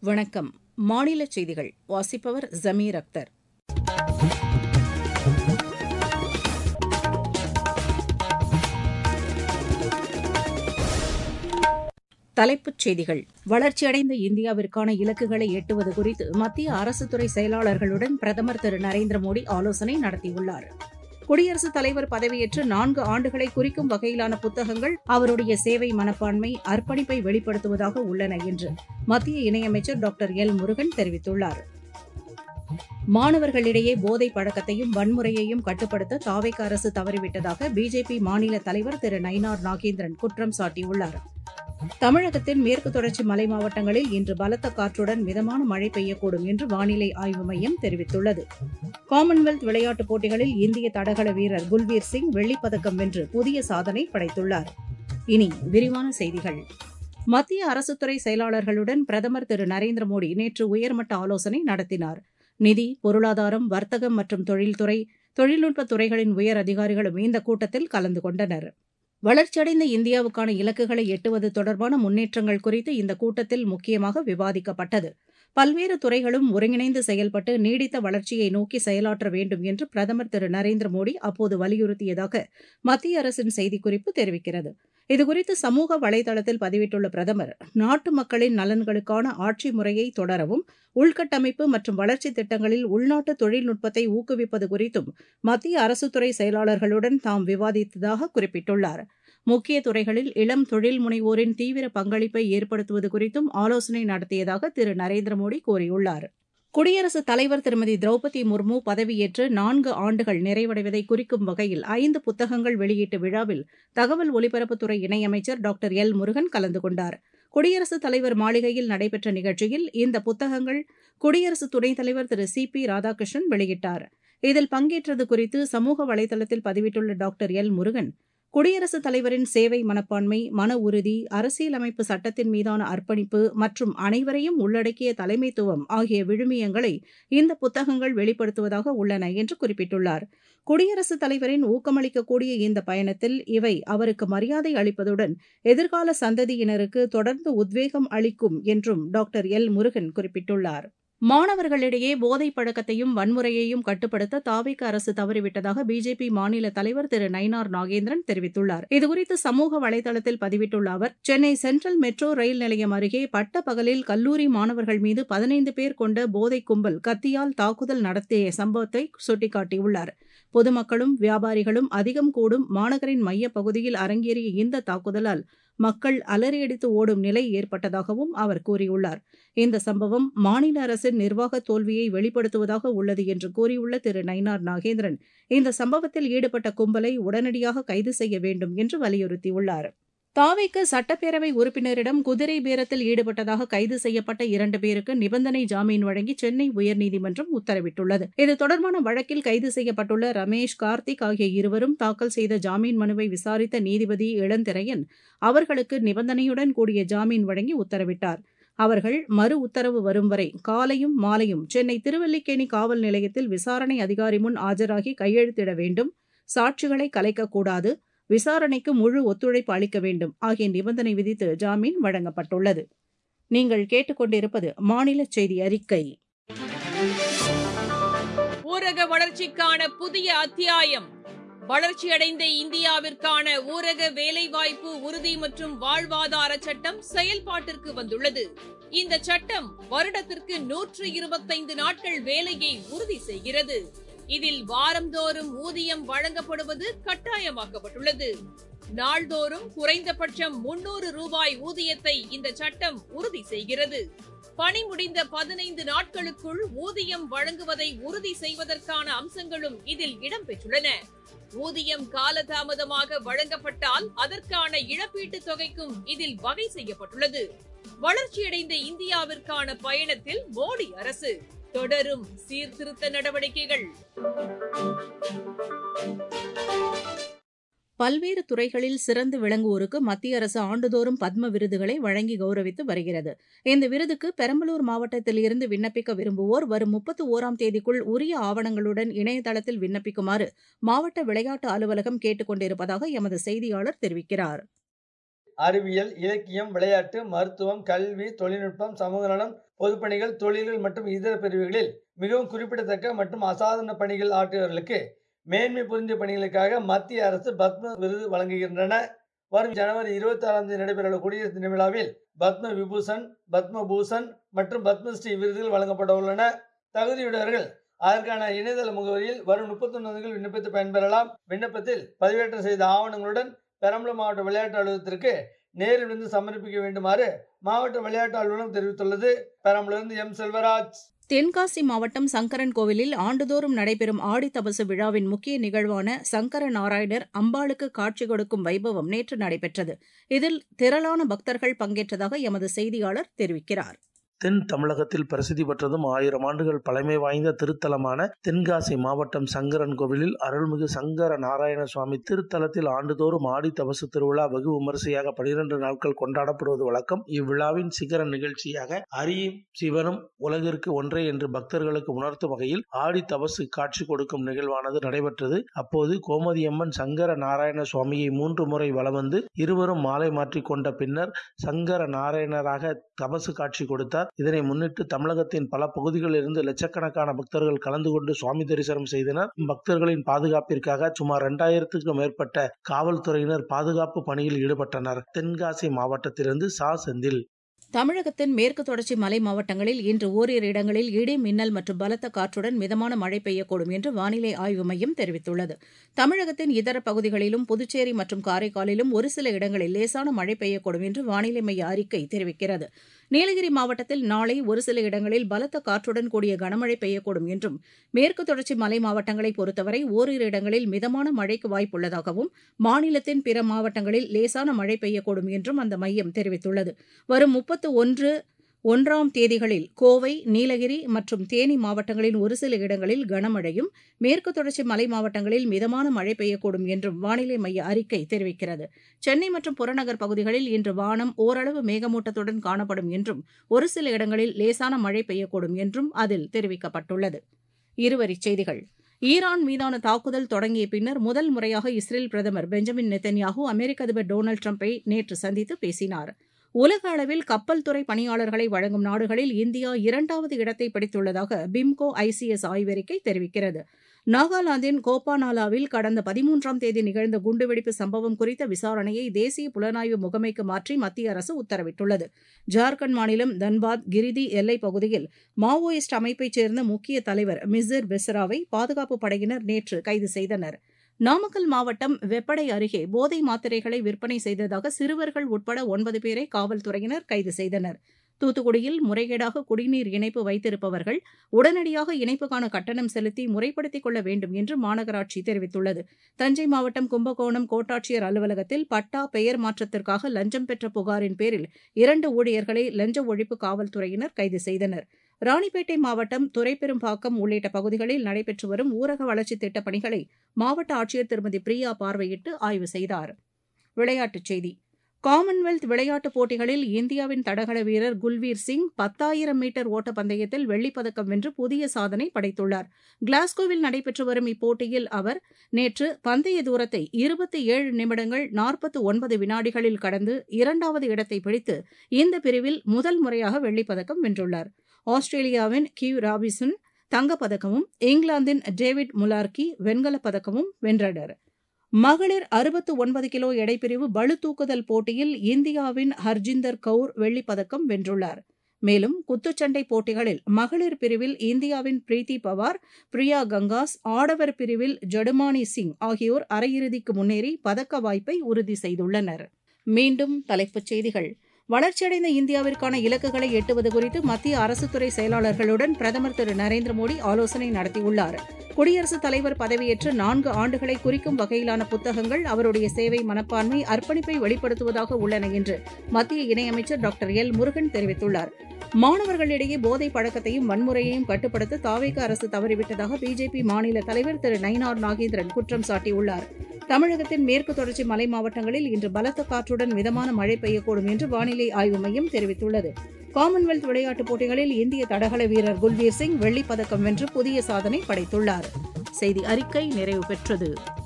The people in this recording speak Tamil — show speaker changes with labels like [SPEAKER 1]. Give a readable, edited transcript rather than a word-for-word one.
[SPEAKER 1] வணக்கம். மாநிலச் செய்திகள் வாசிப்பவர் ஜமீர் அக்தர். தலைப்புச் செய்திகள். வளர்ச்சியடைந்த இந்தியாவிற்கான இலக்குகளை எட்டுவது குறித்து மத்திய அரசுத்துறை செயலாளர்களுடன் பிரதமர் திரு நரேந்திர மோடி ஆலோசனை நடத்தியுள்ளார். குடியரசுத் தலைவர் பதவியேற்று 4 ஆண்டுகளை குறிக்கும் வகையிலான புத்தகங்கள் அவருடைய சேவை மனப்பான்மை, அர்ப்பணிப்பை வெளிப்படுத்துவதாக உள்ளன என்று மத்திய இணையமைச்சர் டாக்டர் எல். முருகன் தெரிவித்துள்ளார். மாணவர்களிடையே போதைப் பழக்கத்தையும் வன்முறையையும் கட்டுப்படுத்த தாவேகா அரசு தவறிவிட்டதாக பிஜேபி மாநில தலைவர் திரு நயினார் நாகேந்திரன் குற்றம் சாட்டியுள்ளார். தமிழகத்தின் மேற்கு தொடர்ச்சி மலை மாவட்டங்களில் இன்று பலத்த காற்றுடன் மிதமான மழை பெய்யக்கூடும் என்று வானிலை ஆய்வு மையம் தெரிவித்துள்ளது. காமன்வெல்த் விளையாட்டுப் போட்டிகளில் இந்திய தடகள வீரர் குல்பீர் சிங் வெள்ளிப்பதக்கம் வென்று புதிய சாதனை படைத்துள்ளார். இனி விரிவான செய்திகள். மத்திய அரசுத்துறை செயலாளர்களுடன் பிரதமர் திரு நரேந்திர மோடி நேற்று உயர்மட்ட ஆலோசனை நடத்தினார். நிதி, பொருளாதாரம், வர்த்தகம் மற்றும் தொழில்துறை, தொழில்நுட்பத் துறைகளின் உயர் அதிகாரிகளும் இந்த கூட்டத்தில் கலந்து கொண்டனர். வளர்ச்சியடைந்த இந்தியாவுக்கான இலக்குகளை எட்டுவது தொடர்பான முன்னேற்றங்கள் குறித்து இந்த கூட்டத்தில் முக்கியமாக விவாதிக்கப்பட்டது. பல்வேறு துறைகளும் ஒருங்கிணைந்து செயல்பட்டு நீடித்த வளர்ச்சியை நோக்கி செயலாற்ற வேண்டும் என்று பிரதமர் திரு நரேந்திர மோடி அப்போது வலியுறுத்தியதாக மத்திய அரசின் செய்திக்குறிப்பு தெரிவிக்கிறது. இதுகுறித்து சமூக வலைதளத்தில் பதிவிட்டுள்ள பிரதமர், நாட்டு மக்களின் நலன்களுக்கான ஆட்சி முறையை தொடரவும், உள்கட்டமைப்பு மற்றும் வளர்ச்சித் திட்டங்களில் உள்நாட்டு தொழில்நுட்பத்தை ஊக்குவிப்பது குறித்தும் மத்திய அரசுத்துறை செயலாளர்களுடன் தாம் விவாதித்ததாக குறிப்பிட்டுள்ளார். முக்கிய துறைகளில் இளம் தொழில் முனைவோரின் தீவிர பங்களிப்பை ஏற்படுத்துவது குறித்தும் ஆலோசனை நடத்தியதாக திரு நரேந்திர மோடி கூறியுள்ளார். குடியரசுத் தலைவர் திருமதி திரௌபதி முர்மு பதவியேற்று 4 ஆண்டுகள் நிறைவடைவதை குறிக்கும் வகையில் 5 புத்தகங்கள் வெளியீட்டு விழாவில் தகவல் ஒலிபரப்புத்துறை இணையமைச்சர் டாக்டர் எல். முருகன் கலந்து கொண்டார். குடியரசுத் தலைவர் மாளிகையில் நடைபெற்ற நிகழ்ச்சியில் இந்த புத்தகங்கள் குடியரசு துணைத் தலைவர் திரு சி. பி. ராதாகிருஷ்ணன் வெளியிட்டார். இதில் பங்கேற்றது குறித்து சமூக வலைதளத்தில் பதிவிட்டுள்ள டாக்டர் எல். முருகன், குடியரசுத் தலைவரின் சேவை மனப்பான்மை, மன உறுதி, அரசியலமைப்பு சட்டத்தின் மீதான அர்ப்பணிப்பு மற்றும் அனைவரையும் உள்ளடக்கிய தலைமைத்துவம் ஆகிய விழுமியங்களை இந்த புத்தகங்கள் வெளிப்படுத்துவதாக உள்ளன என்று குறிப்பிட்டுள்ளார். குடியரசுத் தலைவரின் ஊக்கமளிக்கக்கூடிய இந்த பயணத்தில் இவை அவருக்கு மரியாதை அளிப்பதுடன் எதிர்கால சந்ததியினருக்கு தொடர்ந்து உத்வேகம் அளிக்கும் என்றும் டாக்டர் எல். முருகன் குறிப்பிட்டுள்ளார். மாணவர்களிடையே போதைப் பழக்கத்தையும் வன்முறையையும் கட்டுப்படுத்த தாவேகா அரசு தவறிவிட்டதாக பிஜேபி மாநில தலைவர் திரு நயினார் நாகேந்திரன் தெரிவித்துள்ளார். இதுகுறித்து சமூக வலைதளத்தில் பதிவிட்டுள்ள அவர், சென்னை சென்ட்ரல் மெட்ரோ ரயில் நிலையம் அருகே பட்ட பகலில் கல்லூரி மாணவர்கள் மீது 15 பேர் கொண்ட போதைக் கும்பல் கத்தியால் தாக்குதல் நடத்திய சம்பவத்தை சுட்டிக்காட்டியுள்ளார். பொதுமக்களும் வியாபாரிகளும் அதிகம் கூடும் மாநகரின் மையப்பகுதியில் அரங்கேறிய இந்த தாக்குதலால் மக்கள் அலறியடித்து ஓடும் நிலை ஏற்பட்டதாகவும் அவர் கூறியுள்ளார். இந்த சம்பவம் மாநில அரசின் நிர்வாக தோல்வியை வெளிப்படுத்துவதாக உள்ளது என்று கூறியுள்ள திரு நயினார் நாகேந்திரன், இந்த சம்பவத்தில் ஈடுபட்ட கும்பலை உடனடியாக கைது செய்ய வேண்டும் என்று வலியுறுத்தியுள்ளார். தாவேகா சட்டப்பேரவை உறுப்பினரிடம் குதிரை பேரத்தில் ஈடுபட்டதாக கைது செய்யப்பட்ட 2 பேருக்கு நிபந்தனை ஜாமீன் வழங்கி சென்னை உயர்நீதிமன்றம் உத்தரவிட்டுள்ளது. இது தொடர்பான வழக்கில் கைது செய்யப்பட்டுள்ள ரமேஷ், கார்த்திக் ஆகிய இருவரும் தாக்கல் செய்த ஜாமீன் மனுவை விசாரித்த நீதிபதி இளந்திரையன் அவர்களுக்கு நிபந்தனையுடன் கூடிய ஜாமீன் வழங்கி உத்தரவிட்டார். அவர்கள் மறு உத்தரவு வரும் வரை காலையும் மாலையும் சென்னை திருவல்லிக்கேணி காவல் நிலையத்தில் விசாரணை அதிகாரி முன் ஆஜராகி கையெழுத்திட வேண்டும், சாட்சிகளை கலைக்கக்கூடாது, விசாரணைக்கு முழு ஒத்துழைப்பு அளிக்க வேண்டும் ஆகிய நிபந்தனை விதித்து ஜாமீன் வழங்கப்பட்டுள்ளது. நீங்கள் கேட்டுக்கொண்டிருப்பது மாநில செய்தி அறிக்கை.
[SPEAKER 2] ஊரக வளர்ச்சிக்கான புதிய அத்தியாயம். வளர்ச்சியடைந்த இந்தியாவிற்கான ஊரக வேலைவாய்ப்பு உறுதி மற்றும் வாழ்வாதார சட்டம் செயல்பாட்டிற்கு வந்துள்ளது. இந்த சட்டம் வருடத்திற்கு 125 நாட்கள் வேலையை உறுதி செய்கிறது. இதில் வாரந்தோறும் ஊதியம் வழங்கப்படுவது கட்டாயமாக்கப்பட்டுள்ளது. நாள்தோறும் குறைந்தபட்சம் 300 ரூபாய் ஊதியத்தை இந்த சட்டம் உறுதி செய்கிறது. பணி முடிந்த 15 நாட்களுக்குள் ஊதியம் வழங்குவதை உறுதி செய்வதற்கான அம்சங்களும் இதில் இடம்பெற்றுள்ளன. ஊதியம் காலதாமதமாக வழங்கப்பட்டால் அதற்கான இழப்பீட்டுத் தொகைக்கும் இதில் வகை செய்யப்பட்டுள்ளது. வளர்ச்சியடைந்த இந்தியாவிற்கான பயணத்தில் மோடி அரசு தொடரும் சீர்திருத்த நடவடிக்கைகள்.
[SPEAKER 1] பல்வேறு துறைகளில் சிறந்து விளங்குவோருக்கு மத்திய அரசு ஆண்டுதோறும் பத்ம விருதுகளை வழங்கி கௌரவித்து வருகிறது. இந்த விருதுக்கு பெரம்பலூர் மாவட்டத்தில் இருந்து விண்ணப்பிக்க விரும்புவோர் வரும் 31ஆம் தேதிக்குள் உரிய ஆவணங்களுடன் இணையதளத்தில் விண்ணப்பிக்குமாறு மாவட்ட விளையாட்டு அலுவலகம் கேட்டுக் கொண்டிருப்பதாக எமது செய்தியாளர் தெரிவிக்கிறார்.
[SPEAKER 3] அறிவியல், இலக்கியம், விளையாட்டு, மருத்துவம், கல்வி, தொழில்நுட்பம், சமூக நலம் பொதுப்பணிகள், தொழில்கள் மற்றும் இதர பிரிவுகளில் மிகவும் குறிப்பிடத்தக்க மற்றும் அசாதாரண பணிகள் ஆற்றியவர்களுக்கு மேன்மை புரிந்த பணிகளுக்காக மத்திய அரசு பத்ம விருது வழங்குகின்றன. வரும் ஜனவரி 26ஆம் தேதி நடைபெறவுள்ள குடியரசு தின விழாவில் பத்ம விபூஷன், பத்ம பூஷன் மற்றும் பத்மஸ்ரீ விருதுகள் வழங்கப்பட உள்ளன. தகுதியுடையவர்கள் அதற்கான இணையதள முகவரியில் வரும் 31 விண்ணப்பித்து பயன்பெறலாம். விண்ணப்பத்தில் பதிவேற்றம் செய்த ஆவணங்களுடன் பெரம்பலூர் மாவட்ட விளையாட்டு அலுவலகத்திற்கு நேரில் வந்து சமர்ப்பிக்க வேண்டுமாறு மாவட்ட விளையாட்டு அலுவலகம் தெரிவித்துள்ளது. பெரம்பலூரிலிருந்து எம். செல்வராஜ்.
[SPEAKER 1] தென்காசி மாவட்டம் சங்கரன் கோவிலில் ஆண்டுதோறும் நடைபெறும் ஆடி தபசு விழாவின் முக்கிய நிகழ்வான சங்கர நாராயணர் அம்பாளுக்கு காட்சி கொடுக்கும் வைபவம் நேற்று நடைபெற்றது. இதில் திரளான பக்தர்கள் பங்கேற்றதாக எமது செய்தியாளர் தெரிவிக்கிறார்.
[SPEAKER 4] தென் தமிழகத்தில் பிரசித்தி பெற்றதும் 1000 ஆண்டுகள் பழமை வாய்ந்த திருத்தலமான தென்காசி மாவட்டம் சங்கரன் கோவிலில் அருள்மிகு சங்கர நாராயண சுவாமி திருத்தலத்தில் ஆண்டுதோறும் ஆடி தபசு திருவிழா வெகு விமரிசையாக 12 நாட்கள் கொண்டாடப்படுவது வழக்கம். இவ்விழாவின் சிகர நிகழ்ச்சியாக அரியும் சிவனும் உலகிற்கு ஒன்றே என்று பக்தர்களுக்கு உணர்த்தும் வகையில் ஆடி தபசு காட்சி கொடுக்கும் நிகழ்வானது நடைபெற்றது. அப்போது கோமதியம்மன் சங்கர நாராயண சுவாமியை 3 முறை வலம் வந்து இருவரும் மாலை மாற்றிக் கொண்ட பின்னர் சங்கர நாராயணராக தபசு காட்சி கொடுத்தார். இதனை முன்னிட்டு தமிழகத்தின் பல பகுதிகளில் இருந்து லட்சக்கணக்கான பக்தர்கள் கலந்து கொண்டு சுவாமி தரிசனம் செய்தனர். பக்தர்களின் பாதுகாப்பிற்காக சுமார் 2000க்கும் மேற்பட்ட காவல்துறையினர் பாதுகாப்பு பணியில் ஈடுபட்டனர். தென்காசி மாவட்டத்திலிருந்து சா. செந்தில்.
[SPEAKER 1] தமிழகத்தின் மேற்கு தொடர்ச்சி மலை மாவட்டங்களில் இன்று ஓரிரு இடங்களில் இடி, மின்னல் மற்றும் பலத்த காற்றுடன் மிதமான மழை பெய்யக்கூடும் என்று வானிலை ஆய்வு மையம் தெரிவித்துள்ளது. தமிழகத்தின் இதர பகுதிகளிலும் புதுச்சேரி மற்றும் காரைக்காலிலும் ஒரு சில இடங்களில் லேசான மழை பெய்யக்கூடும் என்று வானிலை மைய அறிக்கை தெரிவிக்கிறது. நீலகிரி மாவட்டத்தில் நாளை ஒரு சில இடங்களில் பலத்த காற்றுடன் கூடிய கனமழை பெய்யக்கூடும் என்றும், மேற்கு தொடர்ச்சி மலை மாவட்டங்களை பொறுத்தவரை ஓரிரு இடங்களில் மிதமான மழைக்கு வாய்ப்புள்ளதாகவும், மாநிலத்தின் பிற மாவட்டங்களில் லேசான மழை பெய்யக்கூடும் என்றும் அந்த மையம் தெரிவித்துள்ளது. வரும் 31ஆம் தேதிகளில் கோவை, நீலகிரி மற்றும் தேனி மாவட்டங்களின் ஒரு சில இடங்களில் கனமழையும், மேற்கு தொடர்ச்சி மலை மாவட்டங்களில் மிதமான மழை பெய்யக்கூடும் என்றும் வானிலை மைய அறிக்கை தெரிவிக்கிறது. சென்னை மற்றும் புறநகர் பகுதிகளில் இன்று வானம் ஓரளவு மேகமூட்டத்துடன் காணப்படும் என்றும், ஒரு சில இடங்களில் லேசான மழை பெய்யக்கூடும் என்றும் அதில் தெரிவிக்கப்பட்டுள்ளது. இருவரிச் செய்திகள். ஈரான் மீதான தாக்குதல் தொடங்கிய பின்னர் முதல் முறையாக இஸ்ரேல் பிரதமர் பெஞ்சமின் நெத்தன்யாஹூ அமெரிக்க அதிபர் டொனால்டு டிரம்பை நேற்று சந்தித்து பேசினார். உலக அளவில் கப்பல் துறை பணியாளர்களை வழங்கும் நாடுகளில் இந்தியா 2வது இடத்தை பிடித்துள்ளதாக பிம்கோ ஐசிஎஸ் ஆய்வறிக்கை தெரிவிக்கிறது. நாகாலாந்தின் கோபானாலாவில் கடந்த 13ஆம் தேதி நிகழ்ந்த குண்டுவெடிப்பு சம்பவம் குறித்த விசாரணையை தேசிய புலனாய்வு முகமைக்கு மாற்றி மத்திய அரசு உத்தரவிட்டுள்ளது. ஜார்க்கண்ட் மாநிலம் தன்பாத் கிரிதி எல்லைப் பகுதியில் மாவோயிஸ்ட் அமைப்பைச் சேர்ந்த முக்கிய தலைவர் மிசிர் பெஸ்ராவை பாதுகாப்பு படையினர் நேற்று கைது செய்தனர். நாமக்கல் மாவட்டம் வெப்படை அருகே போதை மாத்திரைகளை விற்பனை செய்ததாக சிறுவர்கள் உட்பட 9 பேரை காவல்துறையினர் கைது செய்தனர். தூத்துக்குடியில் முறைகேடாக குடிநீர் இணைப்பு வைத்திருப்பவர்கள் உடனடியாக இணைப்புக்கான கட்டணம் செலுத்தி முறைப்படுத்திக் கொள்ள வேண்டும் என்று மாநகராட்சி தெரிவித்துள்ளது. தஞ்சை மாவட்டம் கும்பகோணம் கோட்டாட்சியர் அலுவலகத்தில் பட்டா பெயர் மாற்றத்திற்காக லஞ்சம் பெற்ற புகாரின் பேரில் 2 ஊழியர்களை லஞ்ச ஒழிப்பு காவல்துறையினர் கைது செய்தனர். ராணிப்பேட்டை மாவட்டம் துரைப்பெரும்பாக்கம் உள்ளிட்ட பகுதிகளில் நடைபெற்று வரும் ஊரக வளர்ச்சித் திட்டப் பணிகளை மாவட்ட ஆட்சியர் திருமதி பிரியா பார்வையிட்டு ஆய்வு செய்தார். விளையாட்டுச் செய்தி. காமன்வெல்த் விளையாட்டுப் போட்டிகளில் இந்தியாவின் தடகள வீரர் குல்வீர் சிங் 10,000 மீட்டர் ஓட்டப்பந்தயத்தில் வெள்ளிப்பதக்கம் வென்று புதிய சாதனை படைத்துள்ளார். கிளாஸ்கோவில் நடைபெற்று வரும் இப்போட்டியில் அவர் நேற்று பந்தய தூரத்தை 27 நிமிடங்கள் 49 வினாடிகளில் கடந்து 2வது இடத்தை பிடித்து இந்த பிரிவில் முதல் முறையாக வெள்ளிப்பதக்கம் வென்றுள்ளார். ஆஸ்திரேலியாவின் கிவ் ராபின்சன் தங்கப்பதக்கமும், இங்கிலாந்தின் டேவிட் முலார்கி வெண்கலப் பதக்கமும் வென்றனர். மகளிர் 69 கிலோ எடைப்பிரிவு பளுதூக்குதல் போட்டியில் இந்தியாவின் ஹர்ஜிந்தர் கவுர் வெள்ளிப்பதக்கம் வென்றுள்ளார். மேலும் குத்துச்சண்டை போட்டிகளில் மகளிர் பிரிவில் இந்தியாவின் பிரீத்தி பவார், பிரியா கங்காஸ், ஆடவர் பிரிவில் ஜடுமானி சிங் ஆகியோர் அரையிறுதிக்கு முன்னேறி பதக்க வாய்ப்பை உறுதி செய்துள்ளனர். மீண்டும் தலைப்புச் செய்திகள். வளர்ச்சியடைந்த இந்தியாவிற்கான இலக்குகளை எட்டுவது குறித்து மத்திய அரசுத்துறை செயலாளர்களுடன் பிரதமர் திரு நரேந்திர மோடி ஆலோசனை நடத்தியுள்ளார். குடியரசுத் தலைவர் பதவியேற்று 4 ஆண்டுகளை குறிக்கும் வகையிலான புத்தகங்கள் அவருடைய சேவை மனப்பான்மை, அர்ப்பணிப்பை வெளிப்படுத்துவதாக உள்ளன என்று மத்திய இணையமைச்சர் டாக்டர் எல். முருகன் தெரிவித்துள்ளார். மாணவர்களிடையே போதை பழக்கத்தையும் வன்முறையையும் கட்டுப்படுத்த தாவேக அரசு தவறிவிட்டதாக பிஜேபி மாநில தலைவர் திரு நயினார் நாகேந்திரன் குற்றம் சாட்டியுள்ளார். தமிழகத்தின் மேற்கு தொடர்ச்சி மலை மாவட்டங்களில் இன்று பலத்த காற்றுடன் மிதமான மழை பெய்யக்கூடும் என்று வானிலை ஆய்வு மையம் தெரிவித்துள்ளது. காமன்வெல்த் விளையாட்டுப் போட்டிகளில் இந்திய தடகள வீரர் குல்வீர் சிங் வெள்ளிப்பதக்கம் வென்று புதிய சாதனை படைத்துள்ளார். செய்தி அறிக்கை நிறைவு பெற்றது.